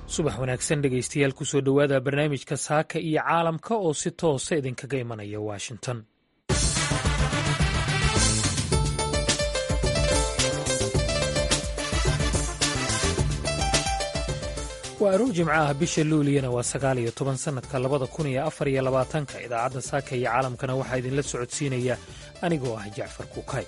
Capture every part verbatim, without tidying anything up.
subax wanaagsan dhegaystayaal kusoo dhowaada barnaamijka saaka iyo caalamka oo si toosa idinkaga imanaya washington. waa aroor jimco ah, bisha luuliyana waa sagaal iyo toban sannadka labada kun iyo afar iyo labaatanka. idaacadda saaka iyo caalamkana waxaa idinla socodsiinaya anigoo ah jacfar kuukay.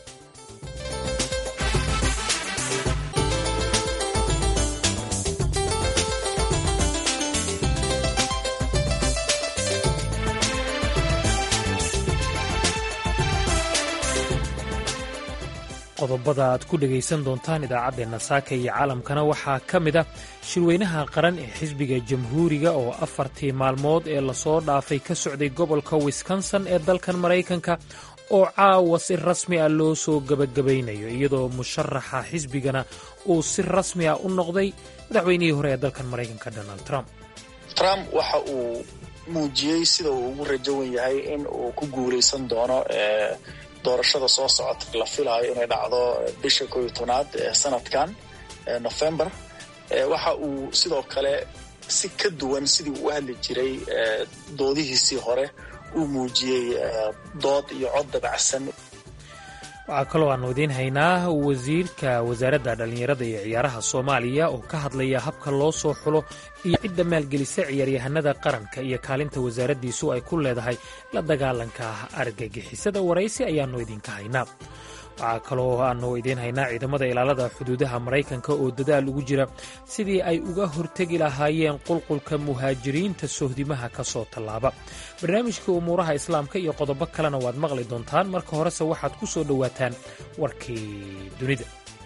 qodobada aad ku dhegaysan doontaan idaacaddeenna saaka iyo caalamkana waxaa ka mid ah shirweynaha qaran ee xisbiga jamhuuriga oo afartii maalmood ee lasoo dhaafay ka socday gobolka wisconsin ee dalkan maraykanka oo caawa si rasmi ah loo soo gebagabaynayo iyadoo musharaxa xisbigana uu si rasmi ah u noqday madaxweynihii hore ee dalkan maraykanka donald trump. trump waxa uu muujiyey sida uu ugu rajowan yahay in uu ku guulaysan doono doorashada soo socota la filaayo inay dhacdo bisha koob iyo tobnaad ee sanadkan November. waxa uu sidoo kale si ka duwan sidii uu u hadli jiray doodihiisii hore uu muujiyey dood iyo cod dabacsan. waxaa kaloo aanu idiin haynaa wasiirka wasaaradda dhallinyarada iyo ciyaaraha soomaaliya oo ka hadlaya habka loo soo xulo iyo cidda maalgelisa ciyaaryahanada qaranka iyo kaalinta wasaaraddiisu ay ku leedahay la dagaalanka argagixisada. waraysi ayaannu idinka haynaa. waxaa kaloo aanu idiin haynaa ciidamada ilaalada xuduudaha maraykanka oo dadaal ugu jira sidii ay uga hortegi lahaayeen qulqulka muhaajiriinta sohdimaha ka soo tallaaba. barnaamijka umuuraha islaamka iyo qodobo kalena waad maqli doontaan. marka horese waxaad ku soo dhowaataan warkii dunida.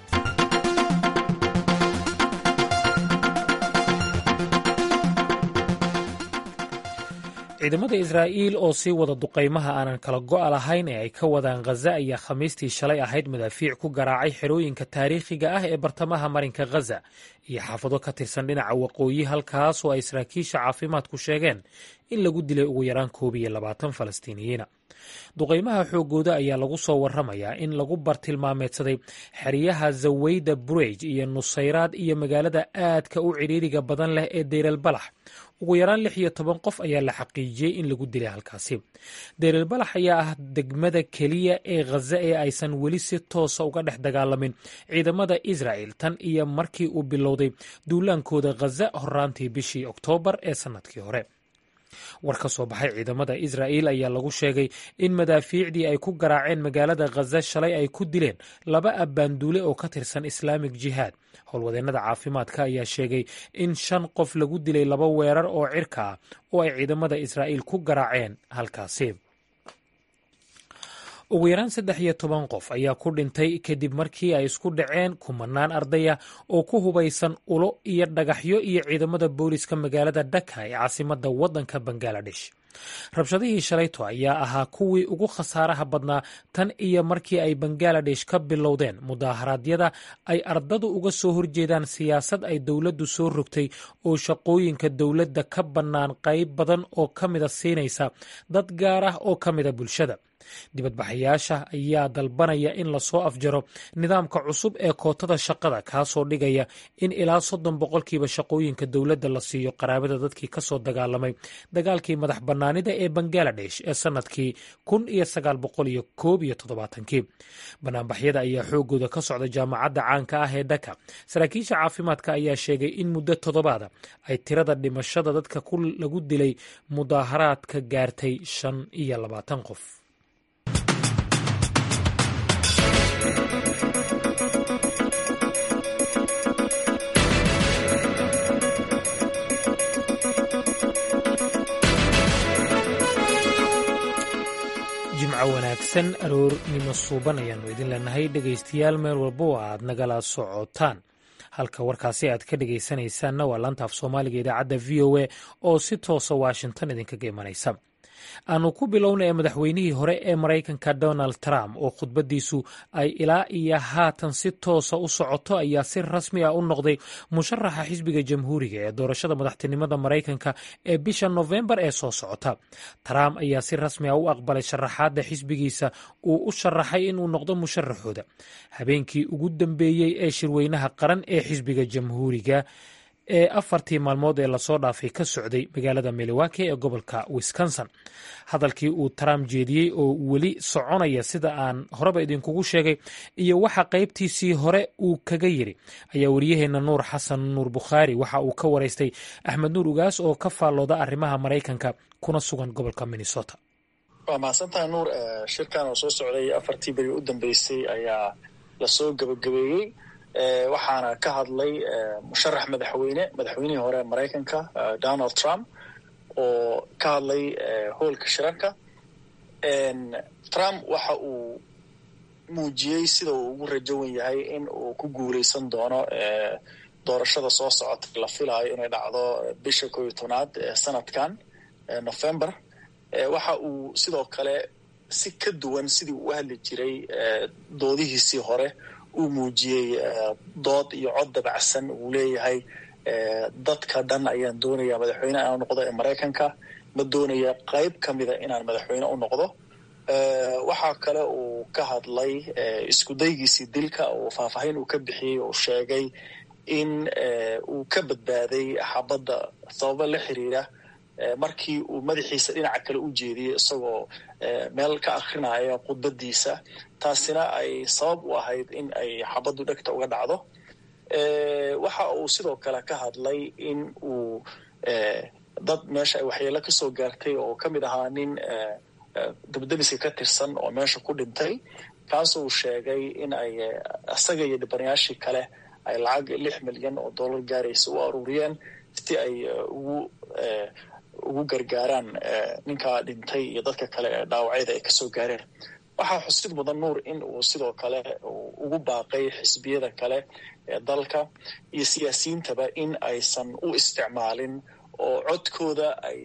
ciidamada israa'iil oo sii wada duqaymaha aanan kala go'a lahayn ee ay ka wadaan khaza ayaa khamiistii shalay ahayd madaafiic ku garaacay xerooyinka taariikhiga ah ee bartamaha marinka khaza iyo xaafado ka tirsan dhinaca waqooyi, halkaas oo ay saraakiisha caafimaadku sheegeen in lagu dilay ugu yaraan koob iyo labaatan falastiiniyiina. duqaymaha xooggooda ayaa lagu soo warramayaa in lagu bartilmaameedsaday xeryaha zawayda burej iyo nusayraad iyo magaalada aadka u cidhiiriga badan leh ee deylalbalax. ugu yaraan lix iyo toban qof ayaa la xaqiijiyey in lagu dilay halkaasi. deylalbalax ayaa ah degmada keliya ee khaza ee aysan weli si toosa uga dhex dagaalamin ciidamada israa'il tan iyo markii uu bilowday duulaankooda khaza horraantii bishii oktoobar ee sannadkii hore. war ka soo baxay ciidamada israa'iil ayaa lagu sheegay in madaafiicdii ay ku garaaceen magaalada khaza shalay ay ku dileen laba abbaanduule oo ka tirsan islaamik jihaad. howlwadeennada caafimaadka ayaa sheegay in shan qof lagu dilay laba weerar oo cirka ah oo ay ciidamada israa'iil ku garaaceen halkaasi. ugu yaraan saddex iyo toban qof ayaa ku dhintay kadib markii ay isku dhaceen kumanaan ardaya oo ku hubaysan ulo iyo dhagaxyo iyo ciidamada booliska magaalada dhaka ee caasimadda waddanka bangaladesh. rabshadihii shalayto ayaa ahaa kuwii ugu khasaaraha badnaa tan iyo markii ay bangaladesh ka bilowdeen mudaaharaadyada ay ardadu uga soo horjeedaan siyaasad ay dowladdu soo rogtay oo shaqooyinka dowladda ka bannaan qayb badan oo ka mida siinaysa dad gaar ah oo ka mida bulshada. dibadbaxayaasha ayaa dalbanaya in lasoo afjaro nidaamka cusub ee kootada shaqada, kaasoo dhigaya in ilaa soddon boqolkiiba shaqooyinka dowladda la siiyo qaraabada dadkii ka soo dagaalamay dagaalkii madax bannaanida ee bangaladesh ee sannadkii kun iyo sagaal boqol iyo koob iyo toddobaatankii. banaanbaxyada ayaa xoogooda ka socda jaamacadda caanka ah ee dhaka. saraakiisha caafimaadka ayaa sheegay in muddo toddobaada ay tirada dhimashada dadka lagu dilay mudaaharaadka gaartay shan iyo labaatan qof. jimco wanaagsan, aroornimo suuban ayaannu idin leenahay dhegaystayaal meel walba oo aad nagala socotaan. halka warkaasi aad ka dhegaysanaysaanna waa laanta af soomaaliga idaacadda v o a oo si toosa washington idinkaga imanaysa. aanu ku bilowna ee madaxweynihii hore ee maraykanka donald trump oo khudbaddiisu ay ilaa iyo haatan si toosa u socoto ayaa si rasmi ah u noqday musharaxa xisbiga jamhuuriga ee doorashada madaxtinimada maraykanka ee bisha nofembar ee soo socota. trump ayaa si rasmi ah u aqbalay sharaxaadda xisbigiisa uu u sharaxay inuu noqdo musharaxooda habeenkii ugu dambeeyey ee shirweynaha qaran ee xisbiga jamhuuriga ee afartii maalmood ee lasoo dhaafay ka socday magaalada Milwaukee ee gobolka Wisconsin. Hadalkii uu Trump jeediyey oo weli soconaya sida aan horeba idinkugu sheegay iyo waxa qaybtiisii hore uu kaga yiri ayaa wariyaheena Nuur Xasan Nuur Bukhaari waxa uu ka wareystay Axmed Nuur Ugaas oo ka faallooda arrimaha Mareykanka kuna sugan gobolka Minnesota. waa mahadsantahay Nuur. shirkan oo soo socday afartii beri u dambeysay ayaa lasoo gabagabeeyey waxaana ka hadlay musharax madaxweyne madaxweynihii hore ee Mareykanka Donald Trump oo ka hadlay hoolka shirarka. Trump waxa uu muujiyey sida uu ugu rajo wen yahay in uu ku guuleysan doono doorashada soo socota la filayo inay dhacdo bisha koob iyo tobnaad ee sanadkan November. waxa uu sidoo kale si ka duwan sidii uu u hadli jiray doodihiisii hore uu muujiyey dood iyo cod dabacsan. uu leeyahay dadka dhan ayaan doonaya madaxweyne inaan noqdo ee Mareykanka, ma doonaya qayb ka mida inaan madaxweyne u noqdo. waxaa kale uu ka hadlay isku daygiisii dilka oo faahfaahin uu ka bixiyey oo sheegay in uu ka badbaaday xabadda sababo la xiriira markii uu madaxiisa dhinaca kale u jeediyey isagoo meel ka akrinaya khudbadiisa. taasina ay sabab u ahayd in ay xabaddu dhegta uga dhacdo. waxa uu sidoo kale ka hadlay in uu dad meesha ay waxyeelo ka soo gaartay oo ka mid ahaa nin dabdamiska ka tirsan oo meesha ku dhintay, kaasuu sheegay in ay isaga iyo dhibanayaashii kale ay lacag lix milyan oo dollar gaaraysa u aruuriyeen si ay ugu ugu gargaaraan ninkaa dhintay iyo dadka kale ee dhaawacyada ay kasoo gaareen. waxaa xusid mudan Nuur in uu sidoo kale ugu baaqay xisbiyada kale ee dalka iyo siyaasiyiintaba in aysan u isticmaalin oo codkooda ay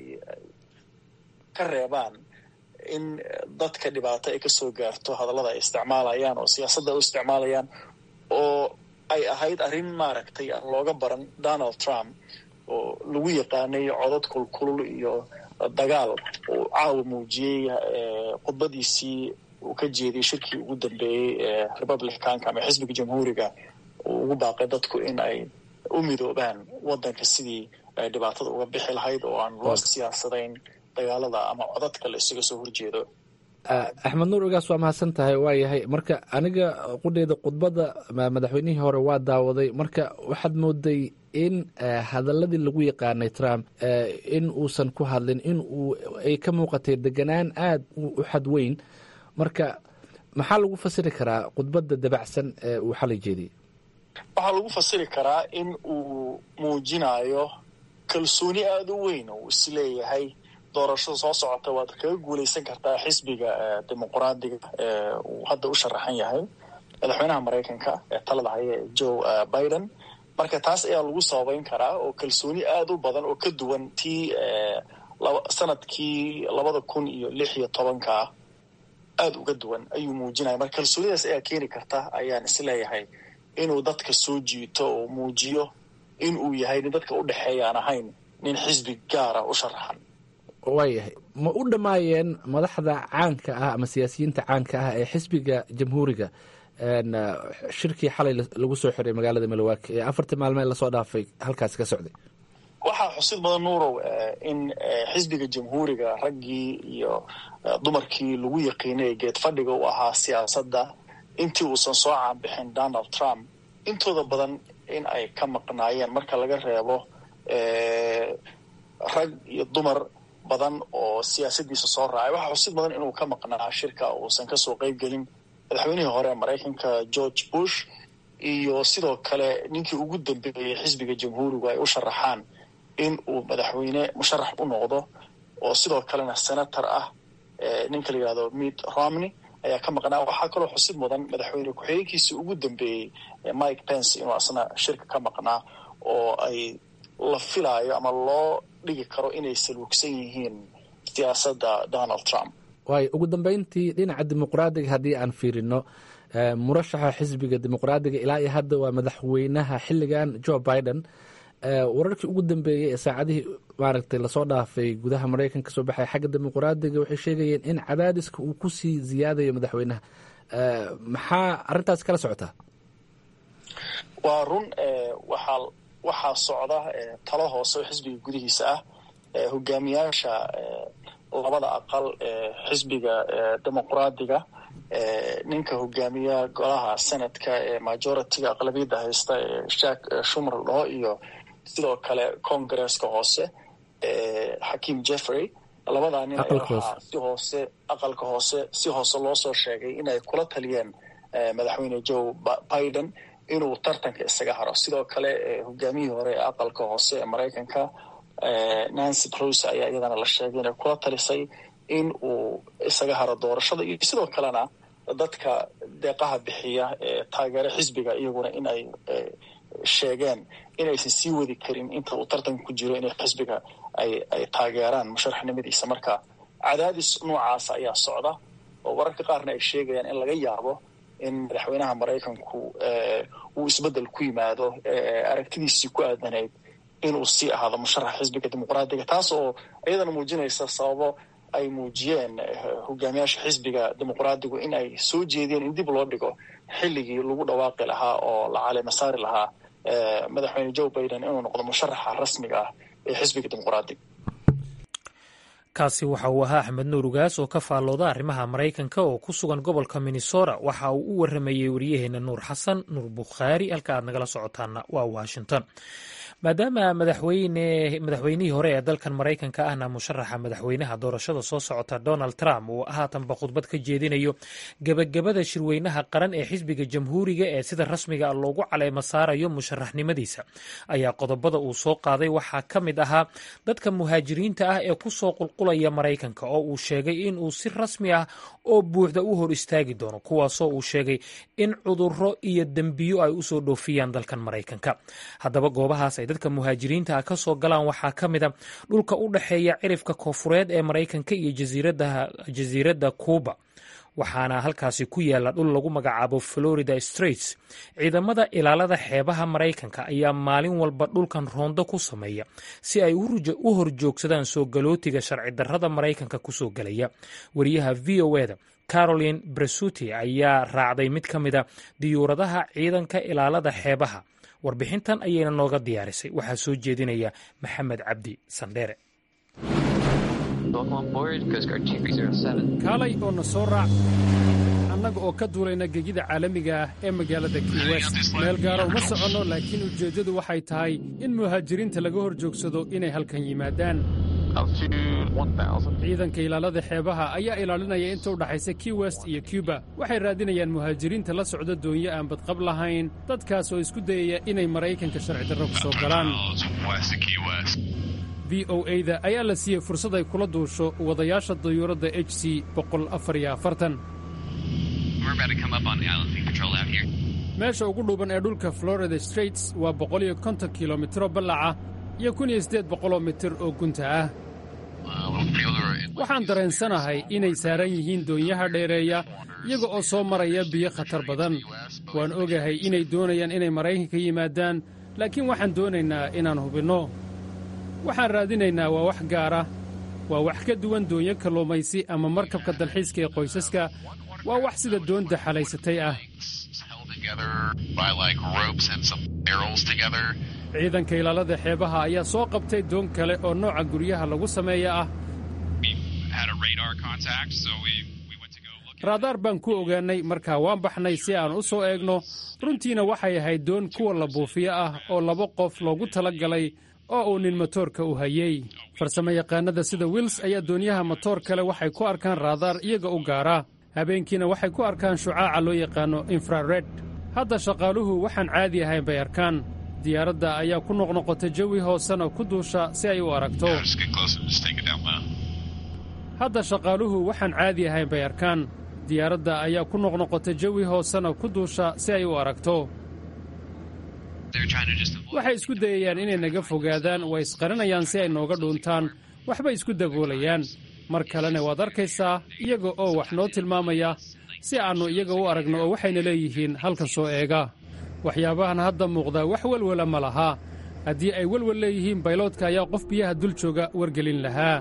ka reebaan in dadka dhibaato ay kasoo gaarto hadallada ay isticmaalayaan oo siyaasadda u isticmaalayaan, oo ay ahayd arrin maaragtay aan looga baran Donald Trump oo lagu yaqaanay codad kulkulul iyo dagaal uu caawa muujiyey khudbadiisii uu ka jeediyey shirkii ugu dambeeyey ee Republicanka ama xisbiga jamhuuriga uu ugu baaqay dadku in ay u midoobaan wadanka sidii ay dhibaatada uga bixi lahayd oo aan loo siyaasadayn dagaalada ama codadka la isaga soo horjeedo. Axmed Nuur Ugaas waa mahadsan tahay. waa yahay marka aniga qudheeda khudbadda madaxweynihii hore waa daawaday, marka waxaad mooday in hadaladii lagu yaqaanay Trump in uusan ku hadlin, in uu ay ka muuqatay deganaan aad u xadweyn. marka maxaa lagu fasiri karaa khudbadda dabacsan ee uu xalay jeediyey? waxaa lagu fasiri karaa in uu muujinayo kalsooni aada u weyn oo isleeyahay doorashada soo socota waad kaga guuleysan kartaa xisbiga dimuqraadiga ee uu hadda u sharaxan yahay madaxweynaha Mareykanka ee talada haya Joe Biden. marka taas ayaa lagu sababeyn karaa oo kalsooni aada u badan oo ka duwan tii sanadkii labada kun iyo lix iyo tobanka aada uga duwan ayuu muujinaya. marka kalsoonidaas ayaa keeni karta ayaan isleeyahay inuu dadka soo jiito oo muujiyo in uu yahay nin dadka u dhexeeya aan ahayn nin xisbi gaara u sharaxan. waayahay ma u dhammaayeen madaxda caanka ah ama siyaasiyiinta caanka ah ee xisbiga jamhuuriga shirkii xalay lagu soo xiray magaalada Milwaukee ee afartii maalmood lasoo dhaafay halkaasi ka socday? waxaa xusid mudan Nuurow in xisbiga jamhuuriga raggii iyo dumarkii lagu yaqiinay geed fadhiga u ahaa siyaasadda intii uusan soo caanbixin Donald Trump intooda badan in ay ka maqnaayeen marka laga reebo rag iyo dumar badan oo siyaasadiisa soo raacay. waxaa xusid mudan inuu ka maqnaa shirka uusan kasoo qayb gelin madaxweynihii hore ee Mareykanka George Bush iyo sidoo kale ninkii ugu dambeeyey xisbiga jamhuurigu ay u sharaxaan in uu madaxweyne musharax u noqdo oo sidoo kalena senator ah ninka la yidhahdo Mitt Romney ayaa ka maqnaa. waxaa kaloo xusid mudan madaxweyne ku-xigeenkiisii ugu dambeeyey Mike Pence inuu asna shirka ka maqnaa oo ay la filaayo ama loo dhigi karo inay salugsan yihiin siyaasadda Donald Trump. waayo ugu dambeyntii dhinaca dimuqraadiga haddii aan fiirino murashaxa xisbiga dimuqraadiga ilaa iyo hadda waa madaxweynaha xilligan Joe Biden. wararkii ugu dambeeyey ee saacadihii maaragtay lasoo dhaafay gudaha Mareykanka kasoo baxay xagga dimuqraadiga waxay sheegayeen in cadaadiska uu kusii ziyaadayo madaxweynaha. maxaa arrintaas kala socotaa? waa run. waxaa waxaa socda talo hoose oo xisbiga gudihiisa ah hogaamiyaasha labada aqal ee xisbiga dimuqraadiga ninka hogaamiya golaha senadka ee majority-ga aqlabiyadda haysta ee jack shumer dhaho iyo sidoo kale congresska hoose xakim jeffrey labadaa nin waxaa si hoose aqalka hoose si hoose loo soo sheegay inay kula taliyeen madaxweyne joe biden inuu tartanka isaga haro. sidoo kale hogaamiyihii hore ee aqalka hoose ee maraykanka nancy pelosi ayaa iyadana la sheegay inay kula talisay in uu isaga haro doorashada, iyo sidoo kalena dadka deeqaha bixiya ee taageera xisbiga iyaguna in ay sheegeen inaysan sii wadi karin inta uu tartanka ku jiro inay xisbiga ay ay taageeraan musharaxnimadiisa. marka cadaadis noocaas ayaa socda oo wararka qaarna ay sheegayaan in laga yaabo in madaxweynaha maraykanku uu isbedel ku yimaado aragtidiisii ku aadanayd inuu sii ahaado musharax xisbiga dimuqraadiga, taas oo iyadana muujinaysa sababo ay muujiyeen hogaamiyaasha xisbiga dimuqraadigu in ay soo jeediyeen in dib loo dhigo xilligii lagu dhawaaqi lahaa oo la caleema saari lahaa madaxweyne joe biden inuu noqdo musharaxa rasmiga ah ee xisbiga dimuqraadiga. kaasi waxa uu ahaa axmed nuur ugaas oo ka faallooda arrimaha maraykanka oo ku sugan gobolka minnesota. waxa uu u waramayey waryaheena nuur xasan nuur bukhaari. halka aad nagala socotaana waa washington. maadaama madaxweyne madaxweynihii hore ee dalkan maraykanka ahna musharaxa madaxweynaha doorashada soo socota donald trump uu haatanba khudbad ka jeedinayo gebagabada shirweynaha qaran ee xisbiga jamhuuriga ee sida rasmiga loogu caleema saarayo musharaxnimadiisa, ayaa qodobada uu soo qaaday waxaa ka mid ahaa dadka muhaajiriinta ah ee ku soo qulqulaya maraykanka oo uu sheegay in uu si rasmi ah oo buuxda u hor istaagi doono, kuwaasoo uu sheegay in cudurro iyo dembiyo ay usoo dhoofiyaan dalkan maraykanka. haddaba goobahaas ay dadka muhaajiriinta ah ka soo galaan waxaa ka mid a dhulka u dhexeeya cirifka koonfureed ee maraykanka iyo jasiiradda cuuba, waxaana halkaasi ku yaala dhul lagu magacaabo florida straits. ciidamada ilaalada xeebaha maraykanka ayaa maalin walba dhulkan roondo ku sameeya si ay u horjoogsadaan soo galootiga sharci darrada maraykanka kusoo gelaya. wariyaha v o eda caroline bresuti ayaa raacday mid ka mida diyuuradaha ciidanka ilaalada xeebaha. warbixintan ayayna nooga diyaarisay. waxaa soo jeedinaya maxamed cabdi sandheere. kaalay oo na soo raac annaga oo ka duulayna gegida caalamiga ah ee magaalada key west. meel gaara uma soconno, laakiin ujeeddadu waxay tahay in muhaajiriinta laga hor joogsado inay halkan yimaadaan. ciidanka ilaalada xeebaha ayaa ilaalinaya inta u dhaxaysa key west iyo cuba. waxay raadinayaan muhaajiriinta la socda doonyo aan badqab lahayn, dadkaas oo isku dayaya inay maraykanka sharci darro ku soo galaan. v o a-da ayaa la siiyey fursad ay kula duusho wadayaasha dayuuradda h c boqol afar iyo afartan. meesha ugu dhuuban ee dhulka florida straits waa boqol iyo konton kilomitro ballaca iyo kun iyo siddeed boqoloo mitir oo gunta ah. waxaan dareensanahay inay saaran yihiin doonyaha dheereeya iyaga oo soo maraya biyo khatar badan. waan ogahay inay doonayaan inay maraykanka yimaadaan, laakiin waxaan doonaynaa inaan hubinno. waxaan raadinaynaa waa wax gaara, waa wax ka duwan doonyo kalluumaysi ama markabka dalxiiska ee qoysaska. waa wax sida doonta xalaysatay ah. ciidanka ilaalada xeebaha ayaa soo qabtay doon kale oo nooca guryaha lagu sameeya ah. raadaar baan ku ogaannay, markaa waan baxnay si aan u soo eegno. runtiina waxay ahayd doon kuwa la buufiyo ah oo laba qof loogu tala galay oo uu nin matoorka u hayey. farsamo yaqaanada sida wils ayaa doonyaha matoor kale waxay ku arkaan raadaar iyaga u gaara. habeenkiina waxay ku arkaan shucaaca loo yaqaano infrared. hadda shaqaaluhu waxaan caadi ahayn bay arkaan. diyaaradda ayaa ku noqnoqota jawi hoosan oo ku duusha si ay u aragto. hadda shaqaaluhu waxaan caadi ahayn bay arkaan. diyaaradda ayaa ku noqnoqota jawi hoosan oo ku duusha si ay u aragto. waxay isku dayayaan inay naga fogaadaan, way isqarinayaan si ay nooga dhuuntaan, waxbay isku daboolayaan. mar kalena waad arkaysaa iyaga oo wax noo tilmaamaya si aannu iyaga u aragno, oo waxayna leeyihiin halkan soo eega. waxyaabahan hadda muuqda wax welwala ma laha. haddii ay welwal leeyihiin, bayloodka ayaa qof biyaha dul jooga wargelin lahaa.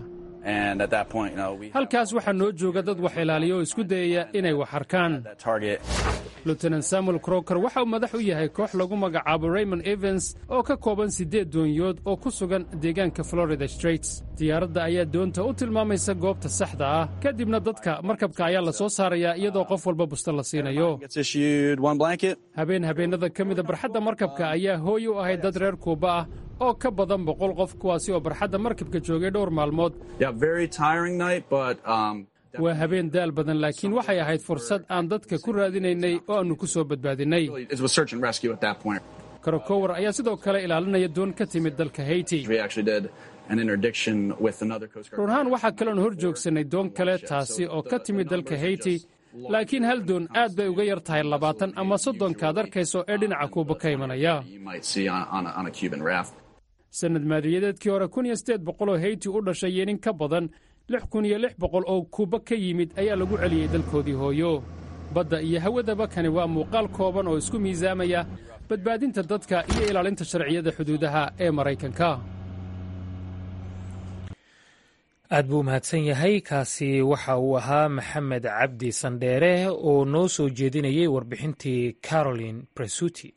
halkaas waxaa noo jooga dad wax ilaaliya oo isku dayaya inay wax arkaan. lieutenant samuel croker waxa uu madax u yahay koox lagu magacaabo raymond evans oo ka kooban siddeed doonyood oo ku sugan deegaanka florida straits diyaaradda ayaa doonta u tilmaamaysa goobta saxda ah kadibna dadka markabka ayaa la soo saarayaa iyadoo qof walba busta la siinayo habeen habeennada ka mida barxadda markabka ayaa hooy u ahayd dad reer kuuba ah oo ka badan boqol qof kuwaasi oo barxadda markabka joogay dhowr maalmood waa habeen daal badan laakiin waxay ahayd fursad aan dadka ku raadinaynay oo aannu ku soo badbaadinnay karakower ayaa sidoo kale ilaalinaya doon ka timid dalka hayti runahaan waxaa kaloon hor joogsannay doon kale taasi oo ka timid dalka hayti laakiin hal doon aad bay uga yar tahay labaatan ama soddonkaad arkayso ee dhinaca kuuba ka imanaya sannad maaliyadeedkii hore kun iyo siddeed boqol oo hayti u dhashay iyo nin ka badan lix kun iyo lix boqol oo kuuba ka yimid ayaa lagu celiyey dalkoodii hooyo badda iyo hawadaba kani waa muuqaal kooban oo isku miisaamaya badbaadinta dadka iyo ilaalinta sharciyada xuduudaha ee maraykanka aad buu mahadsan yahay kaasi waxa uu ahaa maxamed cabdi sandheere oo noo soo jeedinayay warbixintii caroline presuti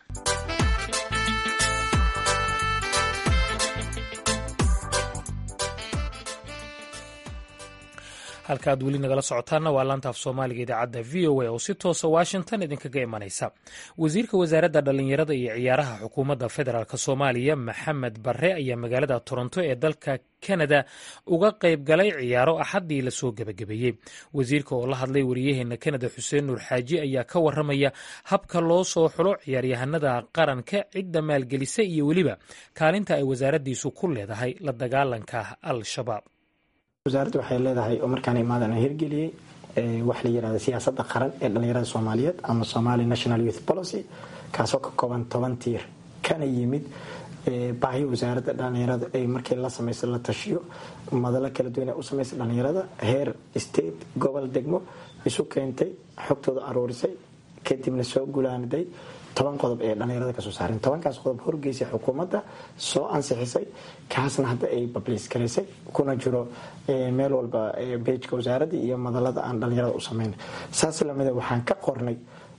halka aad weli nagala socotaanna waa laanta af soomaaliga idaacadda v o a oo si toosa washington idinkaga imanaysa wasiirka wasaaradda dhallinyarada iyo ciyaaraha xukuumadda federaalk soomaaliya maxamed barre ayaa magaalada toronto ee dalka kanada uga qayb galay ciyaaro axaddii lasoo gebagabeeyey wasiirka oo la hadlay wariyaheena kanada xuseen nuur xaaji ayaa ka waramaya habka loo soo xulo ciyaaryahanada qaranka cidda maalgelisa iyo weliba kaalinta ay wasaaraddiisu ku leedahay la dagaalanka al-shabaab wasaaraddu waxay leedahay oo markaan imaadan hirgeliyey wax la yidhahda siyaasadda qaran ee dhallinyarada soomaaliyeed ama Somali National Youth Policy kaasoo ka kooban toban tiir kana yimid baahi wasaaradda dhallinyarada ay markii la samayso la tashiyo madalo kala duwan u samayso dhallinyarada heer state gobol degmo isu keentay xogtooda aruurisay kadibna soo gulaaniday toban qodob ee dhallinyarada ka soo saarin tobankaas qodob horgeysay xukuumadda soo ansixisay kaasna hadda ay publish gareysay kuna jiro meel walba page-ka wasaaradda iyo madalada aan dhallinyarada u sameyn saas lamida waxaan ka qornay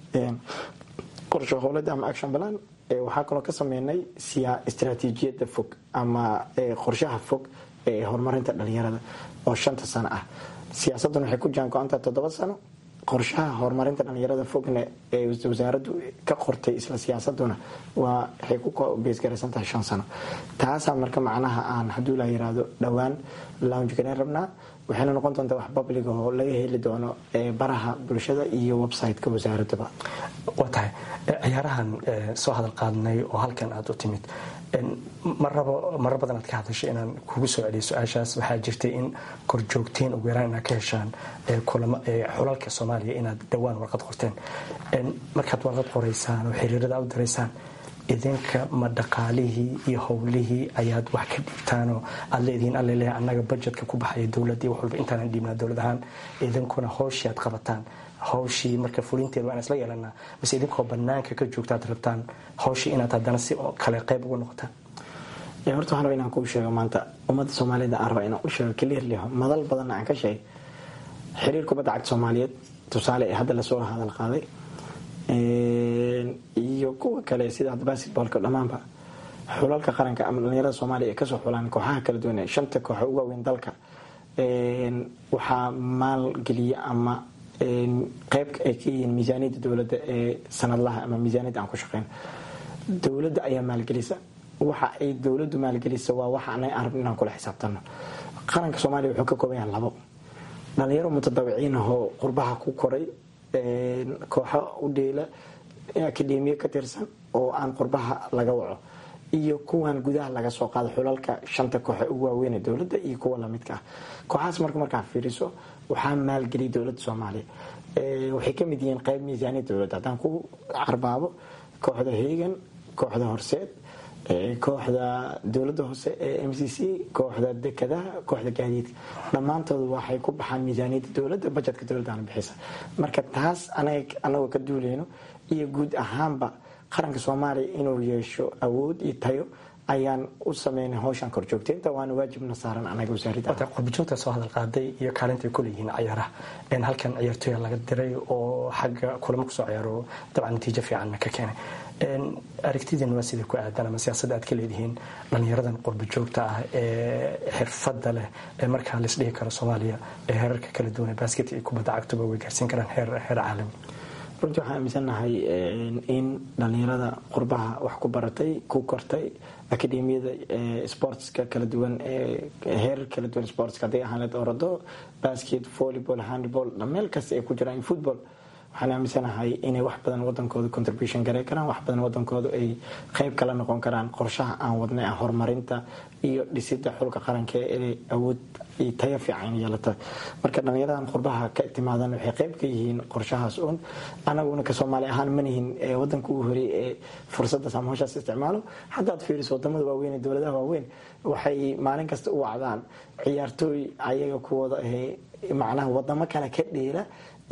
qorshe howlada ama action plan waxaa kaloo ka sameynay istaraatiijiyadda fog ama qorshaha fog ee horumarinta dhallinyarada oo shanta sano ah siyaasaddan waxay ku jaan go-aantaa toddoba sano qorshaha horumarinta dhallinyarada fogna ee wasaaraddu ka qortay isla siyaasaduna waa waxay ku beesgaraysan tahay shan sano taasaa marka macnaha aan hadduu la yiraahdo dhowaan lounge gareyn rabnaa waxayna noqon doontaa wax public oo laga heli doono baraha bulshada iyo website-ka wasaaradaba waa tahay ciyaarahan soo hadal qaadnay oo halkan aad u timid marar badan aad ka hadashay inaan kugu soo celiyo su-aashaas waxaa jirtay in korjoogteen ugu yaraan inaad ka heshaan xulalka soomaaliya inaad dhowaan warqad qorteen markaad warqad qoraysaan oo xiriirada u diraysaan idinka ma dhaqaalihii iyo howlihii ayaad wax ka dhigtaanoo aad leedihiin alleleeya annaga budgetka ku baxaya dowladii wax walba intaanan dhiibnaa dowlad ahaan idinkuna howshii aad qabataan hawshii marka fulinteed waan isla yeelanaa bas idinkoo banaanka ka joogtaad rabtaan hawshii inaad haddana si kale qayb uga noqotaan horta waxaan rabaa inaan kuu sheego maanta ummadda soomaalida aan rabaa inaan u sheego clearly madal badanna aan ka sheegay xiriir kubadda cagta soomaaliyeed tusaale ee hadda lasoo hadal qaaday iyo kuwa kale sida basketballka dhammaanba xulalka qaranka ama dhallinyarada soomaaliya ee kasoo xulaan kooxaha kala duwan shanta kooxa ugu waaweyn dalka waxaa maalgeliya ama qayb ay ka yihiin miisaaniyadda dowladda ee sanadlaha ama miisaaniyadda aan ku shaqeyn dowladda ayaa maalgelisa waxa ay dowladdu maalgelisa waa waxa anay arab inaan kula xisaabtano qaranka soomaaliya wuxuu ka kooban yahay labo dhalinyaro mutadawiciin ahoo qurbaha ku koray kooxo u dheela akademiya ka tirsan oo aan qurbaha laga waco iyo kuwan gudaha laga soo qaado xulalka shanta kooxe ugu waaweyn ee dowladda iyo kuwa lamidka ah kooxahaas marka markaa fiiriso waxaa maalgeliyay dowladda soomaaliya waxay ka mid yihiin qayb miisaaniyad dowladda haddaan ku carbaabo kooxda heegan kooxda horseed kooxda dowladda hoose ee m c c kooxda dekadaha kooxda gaadiidka dhammaantoodu waxay ku baxaan miisaaniyadda dowladda bajetka dowladdaana bixisa marka taas anagoo ka duuleyno iyo guud ahaanba qaranka soomaaliya inuu yeesho awood iyo tayo ayaan u sameynay hawshan korjoogteynta waana waajibna saaran anaga wasaaradda qurbajoogta soo hadal qaaday iyo kaalinta ay ku leeyihiin ciyaaraha in halkan ciyaartooy laga diray oo xagga kulamo kusoo ciyaaro dabcan natiijo fiican ka keenay aragtidiina waa sidii ku aadan ama siyaasadda aad ka leedihiin dhallinyaradan qurbajoogta ah ee xirfadda leh ee markaa lais dhihi karo soomaaliya ee heerarka kala duwan ee basket iyo kubadda cagtuba way gaarsiin karaan heer heer caalami runtii waxaan aaminsannahay in dhallinyarada qurbaha wax ku baratay ku kortay akademiyada sportska kala duwan heerar kala duwan sportska hadday ahaan leed orado basket volleyball handball meel kasta ay ku jiraan football waxaan aaminsanahay inay wax badan wadankooda contribution garay karaan wax badan wadankooda ay qayb kala noqon karaan qorshaha aan wadnay ah horumarinta iyo dhisida xulka qaranka ee awood iyo tayo fiican yeelata marka dhallinyaradan qurbaha ka timaadan waxay qayb ka yihiin qorshahaas uun anaguna ka Soomaali ahaan manihin wadanka uu horay ee fursadda samahashaas isticmaalo haddaad fiiriso wadamada waaweyn ee dawladaha waaweyn waxay maalin kasta u wacdaan ciyaartooy ayaga kuwada ee macnaha wadamo kale ka dheela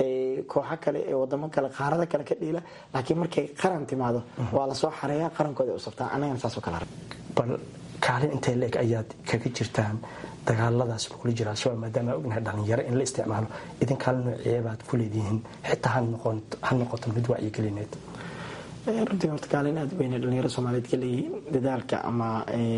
kooxa kale ee wadamo kale qaarada kale ka dheela laakiin markay qaran timaado waa la soo xareeyaa qarankooda u sabtaa anagana saas oo kale bal kaalin intee leeg ayaad kaga jirtaan dagaaladaas lagula jira al-shabaab maadaama ognahay dhalinyaro in la isticmaalo idin kaalin noocee baad ku leedihiin xitaa ha noqoto mid wacyigelineed runtii horta kaalin aad weyn dhalinyaro Soomaaliyeed ka leeyihiin dadaalka ama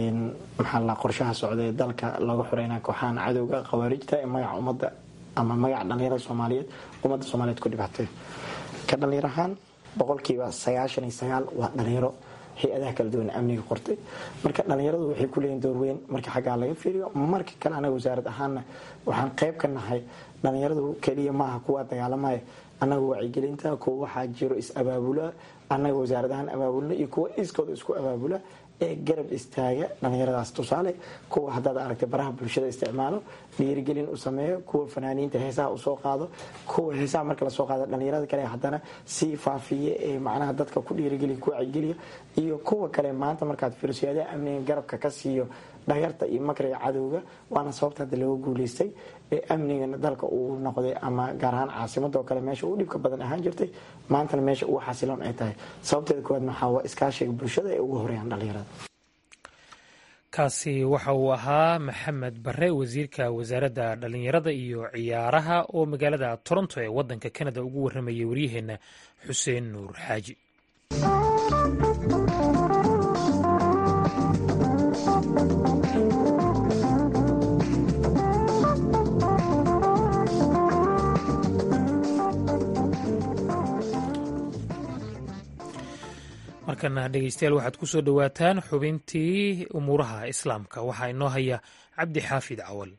maxaa la qorshaha socda ee dalka lagu xureynayo kooxahan cadowga khawaarijta ee magaca ummadda ama magaca dhalinyarada Soomaaliyeed ummadda Soomaaliyeed ku dhibatay ka dhalinyarahan boqolkiiba sagaashan iyo sagaal waa dhalinyaro hay'adaha kala duwan amniga qortay marka dhalinyaradu waxay ku leeyihiin door weyn marka xagga laga fiiriyo marka kale anaga wasaarad ahaana waxaan qayb ka nahay dhalinyaradu kaliya maaha kuwa dagaalamaya anaga wacyigelinta kuwa waxaa jiro is abaabula anaga wasaaradahan abaabulna iyo kuwa iskooda isku abaabula ee garab istaaga dhalinyaradaas tusaale kuwa haddaad aragtay baraha bulshada isticmaalo dhiirigelin u sameeyo kuwa fanaaniinta heesaha usoo qaado kuwa heesaha marka lasoo qaado dhalinyarada kale haddana sii faafiye ee macnaha dadka ku dhiirigeliya ku wacyigeliya iyo kuwa kale maanta markaad fiiriso hay-adaha amniga garabka ka siiyo dhagarta iyo makriga cadowga waana sababta hadda looga guulaystay ee amnigana dalka uu noqday ama gaar ahaan caasimada oo kale meesha uu dhibka badan ahaan jirtay maantana meesha ugu xasiloon ay tahay sababteeda koowaad maxaa waa iskaashiga bulshada ee ugu horeeyaan dhalinyarada kaasi waxa uu ahaa maxamed bare wasiirka wasaaradda dhalinyarada iyo ciyaaraha oo magaalada Toronto ee wadanka Canada ugu waramayay waryaheena Xuseen Nuur Xaaji. markana dhegeystayaal waxaad ku soo dhowaataan xubintii umuuraha islaamka waxaa inoo haya cabdi xaafid cawal.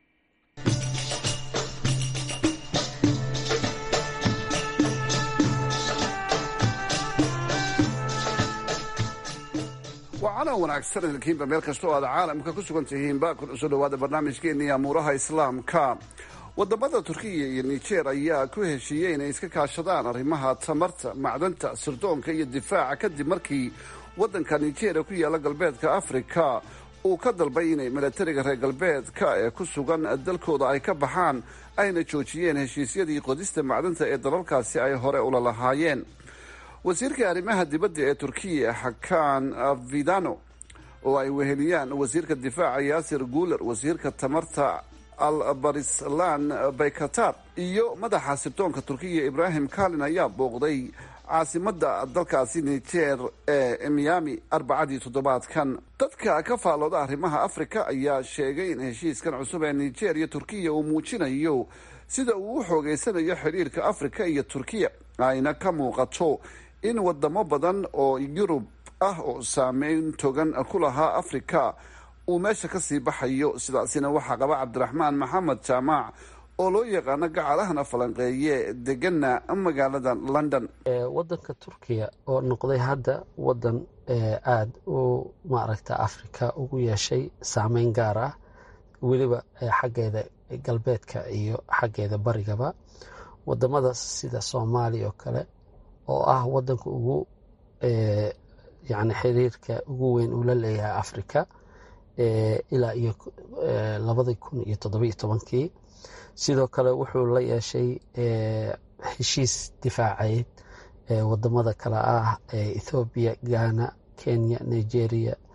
waxaana wanaagsan idinkiinba meel kastoo aad caalamka ku sugan tihiinba kuna soo dhowaada barnaamijkeennii amuuraha islaamka. wadamada turkiya iyo niger ayaa ku heshiiyey inay iska kaashadaan arrimaha tamarta macdanta sirdoonka iyo difaaca kadib markii wadanka nigeria ku yaala galbeedka afrika uu ka dalbay inay milatariga reer galbeedka ee ku sugan dalkooda ay ka baxaan ayna joojiyeen heshiisyadii qodista macdanta ee dalalkaasi ay hore ula lahaayeen. wasiirka arrimaha dibadda ee turkiya xakaan vidano oo ay weheliyaan wasiirka difaaca yaasir guuler, wasiirka tamarta albarislan baykatar iyo madaxa sirdoonka turkiya ibrahim kalin ayaa booqday caasimada dalkaasi niger ee miami arbacadii toddobaadkan. dadka ka faalooda arrimaha afrika ayaa sheegay in heshiiskan cusub ee niger iyo turkiya uu muujinayo sida uu u xoogeysanayo xidhiirka afrika iyo turkiya, ayna ka muuqato in wadamo badan oo yurub ah oo saameyn togan ku lahaa afrika uu meesha ka sii baxayo. sidaasina waxaa qaba cabdiraxmaan maxamed jaamac oo loo yaqaano gacalahana falanqeeye degana magaalada london. wadanka turkiya oo noqday hadda wadan aada u maaragta afrika ugu yeeshay saameyn gaar ah weliba xaggeeda galbeedka iyo xaggeeda barigaba. wadamada sida soomaaliya oo kale oo ah wadanka ugu yani xiriirka ugu weyn uu la leeyahay afrika ilaa iyo labadii kun iyo toddobiyo tobankii. sidoo kale wuxuu la yeeshay heshiis difaaceed wadamada kale ah ethoobiya, ghana, kenya, nigeria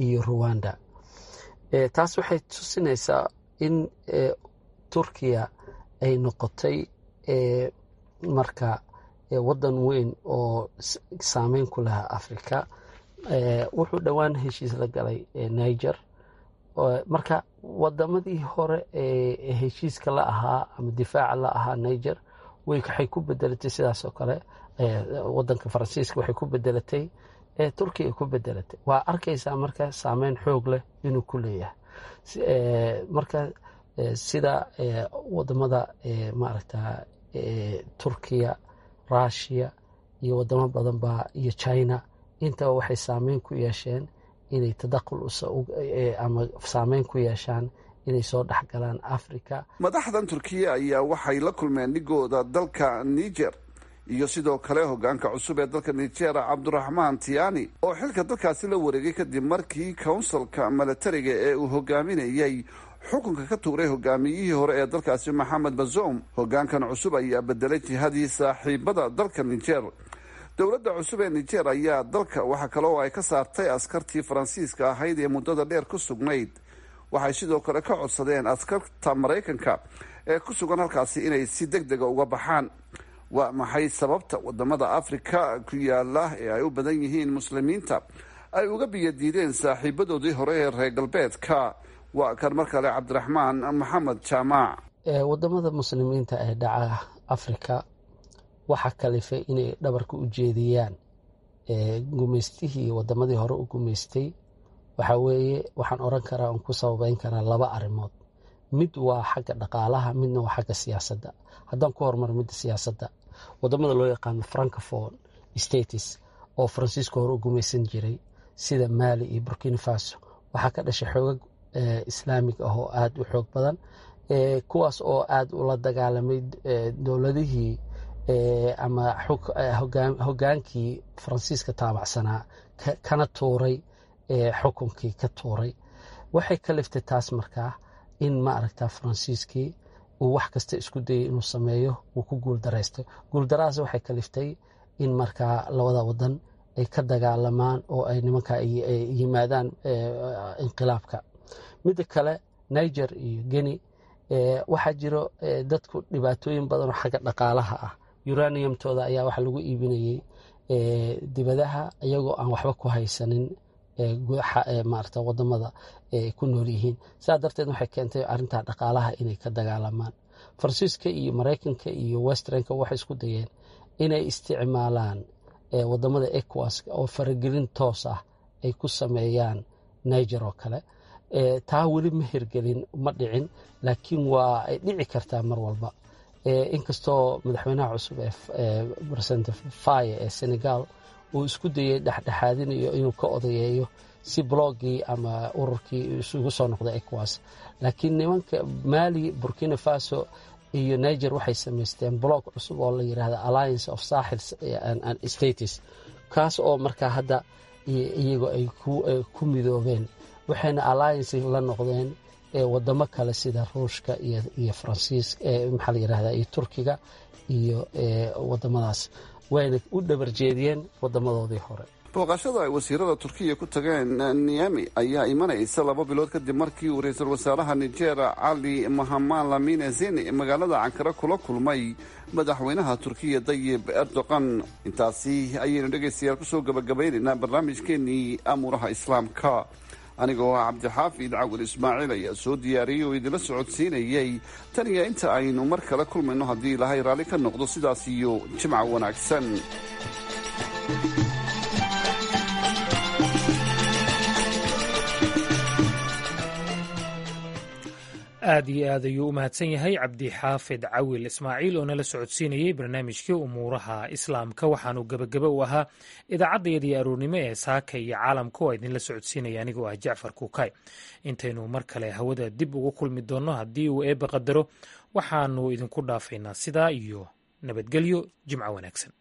iyo ruwanda. taas waxay tusinaysaa in turkiya ay noqotay marka waddan weyn oo saameyn ku lahaa africa. wuxuu dhowaan heshiis la galay niger. marka wadamadii hore ee heshiiska la ahaa ama difaaca la ahaa niger waxay ku bedelatay sidaas oo kale wadanka faransiiska waxay ku bedelatay turkiya ay ku bedelatay. waa arkaysaa marka saameyn xoog leh inuu ku leeyahay. marka sida wadamada maaragta turkiya, russia iyo wadamo badan baa iyo china intaba waxay saameyn ku yeesheen inay tadaqul ama saameyn ku yeeshaan inay soo dhexgalaan africa. madaxdan turkiya ayaa waxay la kulmeen dhigooda dalka niger iyo sidoo kale hogaanka cusub ee dalka niger cabduraxmaan tiani oo xilka dalkaasi la wareegay kadib markii counsilka milatariga ee uu hogaaminayay xukunka ka tuuray hogaamiyihii hore ee dalkaasi maxamed bazoum. hogaankan cusub ayaa bedelay jihadii saaxiibada dalka niger. dowladda cusub ee niger ayaa dalka waxa kale oo ay ka saartay askartii faransiiska ahayd ee muddada dheer ku sugnayd. waxay sidoo kale ka codsadeen askarta maraykanka ee ku sugan halkaasi inay si deg dega uga baxaan. waa maxay sababta wadamada afrika ku yaala ee ay u badan yihiin muslimiinta ay uga biyadiideen saaxiibadoodii hore ee reer galbeedka? waa kan mar kale cabdiraxmaan maxamed jaamac. wadamada muslimiinta ee dhaca afrika waxaa kalifay inay dhabarka u jeediyaan gumaystihii wadamadii hore u gumaystay. waxaa weeye waxaan oran karaa oon ku sababeyn karaa laba arrimood. mid waa xagga dhaqaalaha, midna waa xagga siyaasadda. haddaan ku horumar midda siyaasadda, wadamada loo yaqaano francophone states oo faransiiska hore u gumaysan jiray sida mali iyo burkina faso waxaa ka dhashay xoogag islaamig ah oo aada u xoog badan, kuwaas oo aada ula dagaalamay dowladihii ama hogaankii faransiiska taabacsanaa kana tuuray xukunkii ka tuuray. waxay kaliftay taas markaa in ma aragtaa faransiiskii uu wax kasta isku dayay inuu sameeyo uu ku guuldaraystay. guuldarahaas waxay kaliftay in markaa labada wadan ay ka dagaalamaan oo ay nimankaa yimaadaan inqilaabka. midda kale niger iyo guinea waxaa jiro dadku dhibaatooyin badan oo xagga dhaqaalaha ah. uraniumtooda ayaa waxa lagu iibinayay dibadaha iyagoo aan waxba ku haysanin maarata wadamada ku nool yihiin. sidaa darteed waxay keentay arrintaa dhaqaalaha inay ka dagaalamaan. faransiiska iyo maraykanka iyo westernka waxay isku dayeen inay isticmaalaan wadamada ecowas oo faragelin toos ah ay ku sameeyaan niger oo kale. taa weli ma hirgelin, ma dhicin, laakiin waa ay dhici kartaa mar walba. inkastoo madaxweynaha cusub ee president faye ee senegal uu isku dayay dhexdhexaadinayo inuu ka odayeeyo si bloggii ama ururkii isugu soo noqday ecowas, laakiin nimanka mali, burkina faso iyo niger waxay samaysteen blog cusub oo la yidhaahda alliance of sahel and states, kaas oo markaa hadda iyago ay ku midoobeen. waxayna alliance la noqdeen wadamo kale sida ruushka iyo faransiis maxaa la yidhahdaa iyo turkiga iyo wadamadaas wayna u dhabarjeediyeen wadamadoodii hore. booqashada ay wasiirada turkiya ku tageen niami ayaa imanaysa laba bilood kadib markii uu ra-iisul wasaaraha niger cali mahaman lamine zeni magaalada cankara kula kulmay madaxweynaha turkiya dayib erdogan. intaasi ayaynu dhegaystayaal kusoo gabagabaynaynaa barnaamijkeenii amuuraha islaamka. anigoo ah cabdixaafid cawil ismaaciil ayaa soo diyaariyey oo idinla socodsiinayay tan iyo inta aynu mar kale kulmayno haddii ilaahay raalli ka noqdo sidaas iyo jimca wanaagsan. aad iyo aad ayuu u mahadsan yahay cabdixaafid cawil ismaaciil oo nala socodsiinayey barnaamijkii umuuraha islaamka. waxaanu gebagebe u ahaa idaacaddayadii aroornimo ee saaka iyo caalamka oo idinla socodsiinaya anigoo ah jacfar kuukay. intaynu mar kale hawada dib ugu kulmi doonno haddii uu eebba qadaro waxaanu idinku dhaafaynaa sidaa iyo nabadgelyo, jimco wanaagsan.